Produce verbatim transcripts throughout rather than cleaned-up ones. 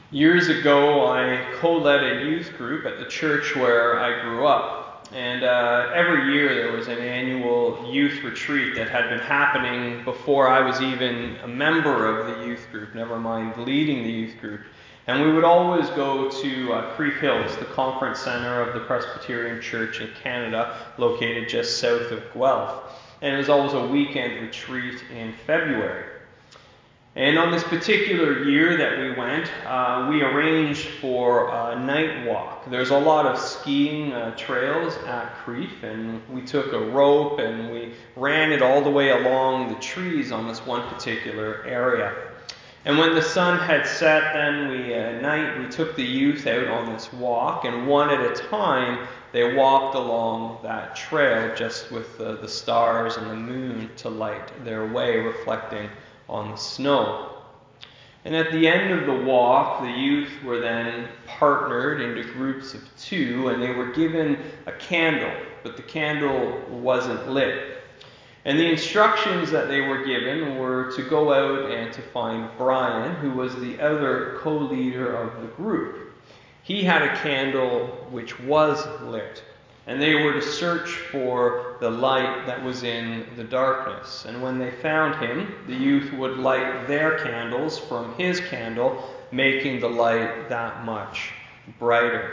Years ago, I co-led a youth group at the church where I grew up. And uh, every year there was an annual youth retreat that had been happening before I was even a member of the youth group, never mind leading the youth group. And we would always go to uh, Crieff Hills, the conference center of the Presbyterian Church in Canada, located just south of Guelph. And it was always a weekend retreat in February. And on this particular year that we went, uh, we arranged for a night walk. There's a lot of skiing uh, trails at Crieff, and we took a rope and we ran it all the way along the trees on this one particular area. And when the sun had set, then we at night we took the youth out on this walk, and one at a time they walked along that trail just with uh, the stars and the moon to light their way, reflecting on the snow. And at the end of the walk, the youth were then partnered into groups of two, and they were given a candle, but the candle wasn't lit. And the instructions that they were given were to go out and to find Brian, who was the other co-leader of the group. He had a candle which was lit, and they were to search for the light that was in the darkness. And when they found him, the youth would light their candles from his candle, making the light that much brighter.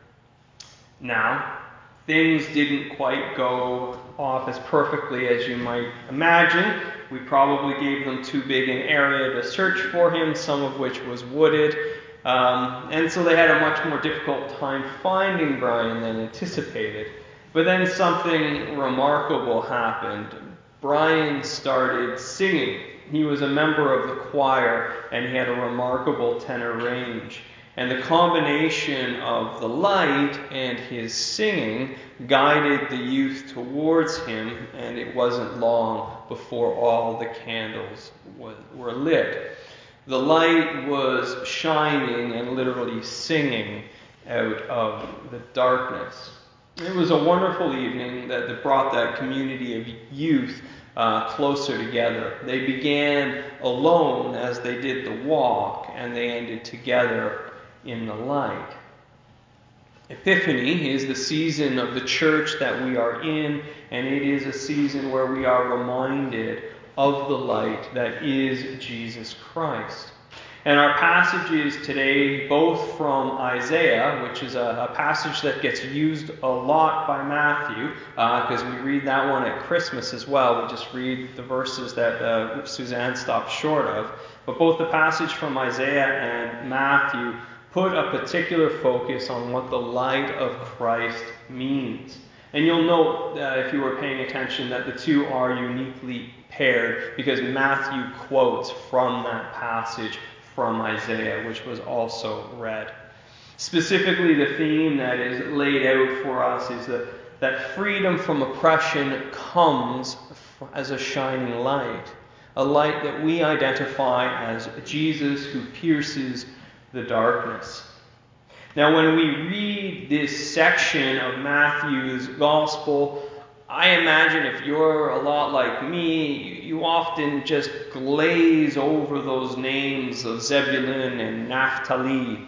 Now, things didn't quite go off as perfectly as you might imagine. We probably gave them too big an area to search for him, some of which was wooded. Um, and so they had a much more difficult time finding Brian than anticipated. But then something remarkable happened. Brian started singing. He was a member of the choir, and he had a remarkable tenor range. And the combination of the light and his singing guided the youth towards him, and it wasn't long before all the candles were lit. The light was shining and literally singing out of the darkness. It was a wonderful evening that brought that community of youth uh, closer together. They began alone as they did the walk, and they ended together in the light. Epiphany is the season of the church that we are in, and it is a season where we are reminded of the light that is Jesus Christ. And our passages today, both from Isaiah, which is a, a passage that gets used a lot by Matthew, because uh, we read that one at Christmas as well. We just read the verses that uh, Suzanne stopped short of. But both the passage from Isaiah and Matthew put a particular focus on what the light of Christ means. And you'll note, uh, if you were paying attention, that the two are uniquely paired because Matthew quotes from that passage from Isaiah, which was also read. Specifically, the theme that is laid out for us is that, that freedom from oppression comes as a shining light, a light that we identify as Jesus who pierces the darkness. Now, when we read this section of Matthew's Gospel, I imagine if you're a lot like me, you often just glaze over those names of Zebulun and Naphtali.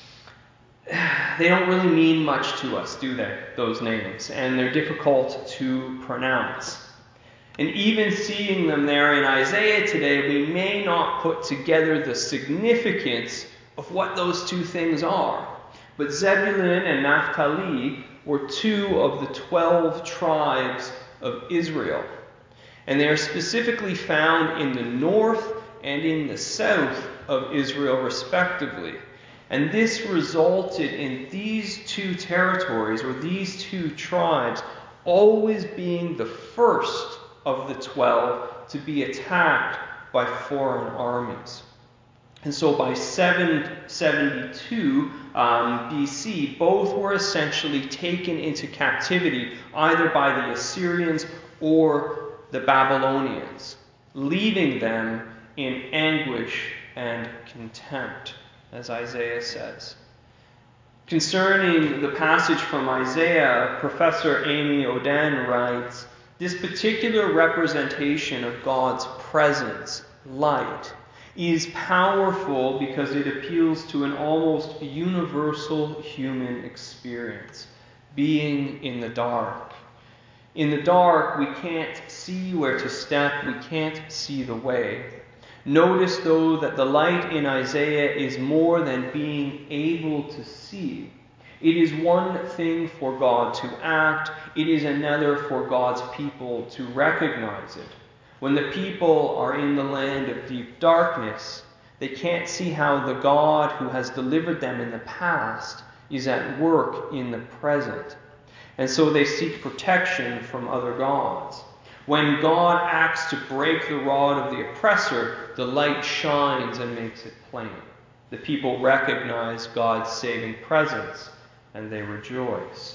They don't really mean much to us, do they, those names? And they're difficult to pronounce. And even seeing them there in Isaiah today, we may not put together the significance of what those two things are. But Zebulun and Naphtali were two of the twelve tribes of Israel. And they are specifically found in the north and in the south of Israel, respectively. And this resulted in these two territories, or these two tribes, always being the first of the twelve to be attacked by foreign armies. And so by seven seventy-two um, B C, both were essentially taken into captivity either by the Assyrians or the Babylonians, leaving them in anguish and contempt, as Isaiah says. Concerning the passage from Isaiah, Professor Amy Oden writes, "This particular representation of God's presence, light, is powerful because it appeals to an almost universal human experience, being in the dark. In the dark, we can't see where to step, we can't see the way. Notice, though, that the light in Isaiah is more than being able to see. It is one thing for God to act, it is another for God's people to recognize it. When the people are in the land of deep darkness, they can't see how the God who has delivered them in the past is at work in the present. And so they seek protection from other gods. When God acts to break the rod of the oppressor, the light shines and makes it plain. The people recognize God's saving presence, and they rejoice.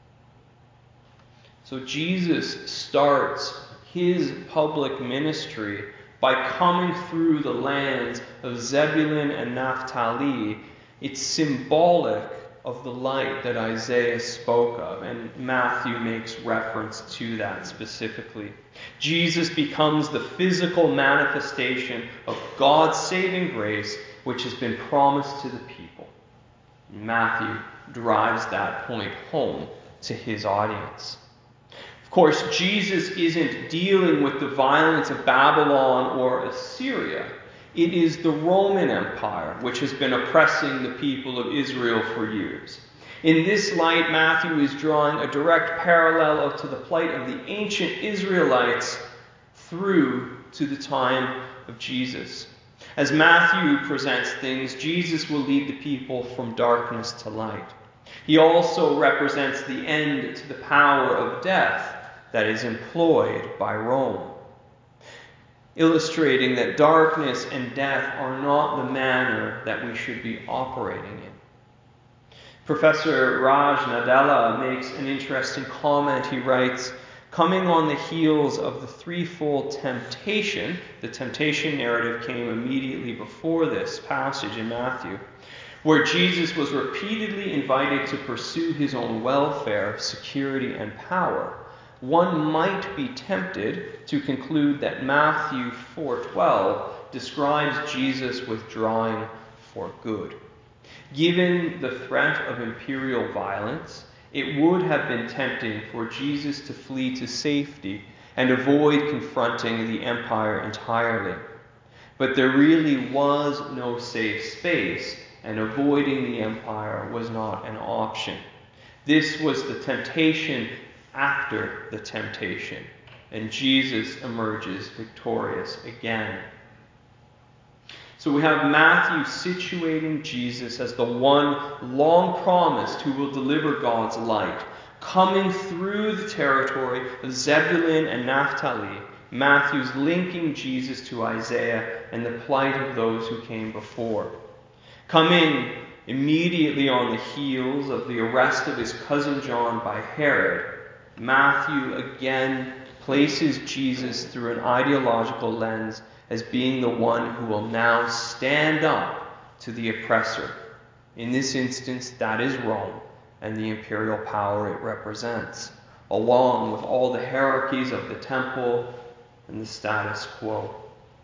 So Jesus starts his public ministry by coming through the lands of Zebulun and Naphtali. It's symbolic of the light that Isaiah spoke of, and Matthew makes reference to that specifically. Jesus becomes the physical manifestation of God's saving grace, which has been promised to the people. Matthew drives that point home to his audience. Of course, Jesus isn't dealing with the violence of Babylon or Assyria. It is the Roman Empire, which has been oppressing the people of Israel for years. In this light, Matthew is drawing a direct parallel to the plight of the ancient Israelites through to the time of Jesus. As Matthew presents things, Jesus will lead the people from darkness to light. He also represents the end to the power of death that is employed by Rome, illustrating that darkness and death are not the manner that we should be operating in. Professor Raj Nadella makes an interesting comment. He writes, coming on the heels of the threefold temptation, the temptation narrative came immediately before this passage in Matthew, where Jesus was repeatedly invited to pursue his own welfare, security, and power. One might be tempted to conclude that Matthew four twelve describes Jesus withdrawing for good. Given the threat of imperial violence, it would have been tempting for Jesus to flee to safety and avoid confronting the empire entirely. But there really was no safe space, and avoiding the empire was not an option. This was the temptation after the temptation, and Jesus emerges victorious again. So we have Matthew situating Jesus as the one long promised who will deliver God's light. Coming through the territory of Zebulun and Naphtali, Matthew's linking Jesus to Isaiah and the plight of those who came before. Coming immediately on the heels of the arrest of his cousin John by Herod, Matthew again places Jesus through an ideological lens as being the one who will now stand up to the oppressor. In this instance, that is Rome and the imperial power it represents, along with all the hierarchies of the temple and the status quo.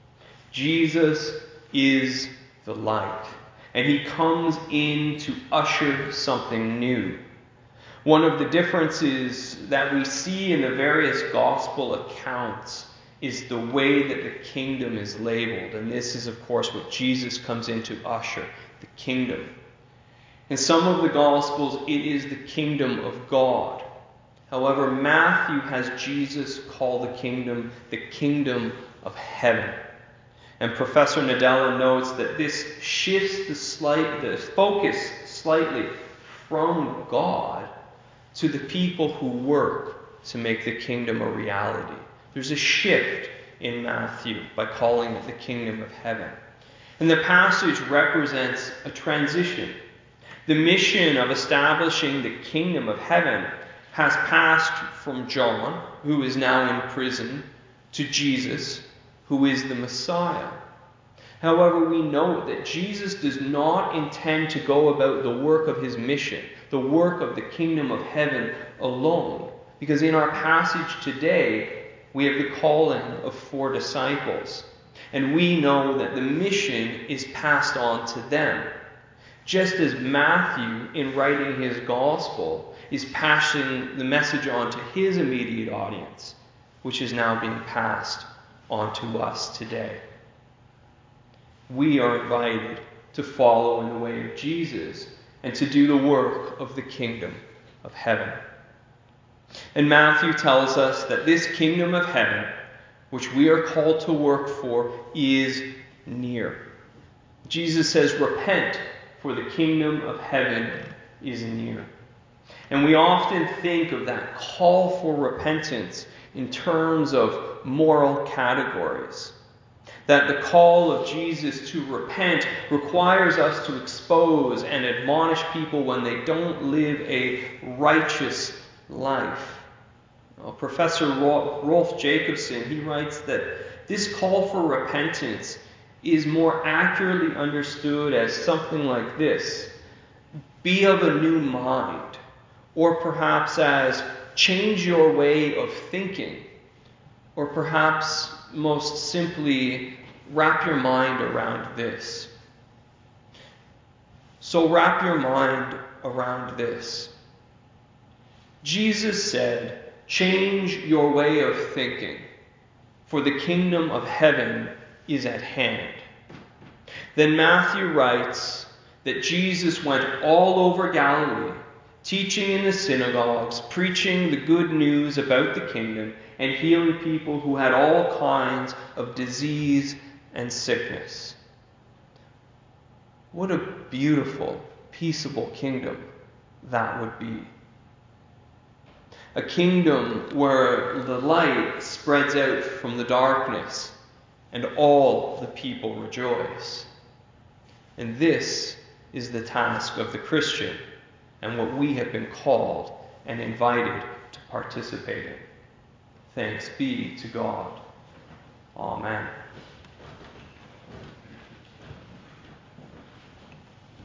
Jesus is the light, and he comes in to usher something new. One of the differences that we see in the various gospel accounts is the way that the kingdom is labeled. And this is, of course, what Jesus comes in to usher, the kingdom. In some of the gospels, it is the kingdom of God. However, Matthew has Jesus call the kingdom the kingdom of heaven. And Professor Nadella notes that this shifts the, slight, the focus slightly from God to the people who work to make the kingdom a reality. There's a shift in Matthew by calling it the kingdom of heaven. And the passage represents a transition. The mission of establishing the kingdom of heaven has passed from John, who is now in prison, to Jesus, who is the Messiah. However, we know that Jesus does not intend to go about the work of his mission, the work of the kingdom of heaven alone. Because in our passage today, we have the calling of four disciples. And we know that the mission is passed on to them. Just as Matthew, in writing his gospel, is passing the message on to his immediate audience, which is now being passed on to us today. We are invited to follow in the way of Jesus and to do the work of the kingdom of heaven. And Matthew tells us that this kingdom of heaven, which we are called to work for, is near. Jesus says, repent, for the kingdom of heaven is near. And we often think of that call for repentance in terms of moral categories. That the call of Jesus to repent requires us to expose and admonish people when they don't live a righteous life. Well, Professor Rolf Jacobson, he writes that this call for repentance is more accurately understood as something like this: be of a new mind, or perhaps as change your way of thinking, or perhaps most simply wrap your mind around this. So wrap your mind around this. Jesus said, change your way of thinking, for the kingdom of heaven is at hand. Then Matthew writes that Jesus went all over Galilee, teaching in the synagogues, preaching the good news about the kingdom, and healing people who had all kinds of disease and sickness. What a beautiful, peaceable kingdom that would be. A kingdom where the light spreads out from the darkness and all the people rejoice. And this is the task of the Christian and what we have been called and invited to participate in. Thanks be to God. Amen.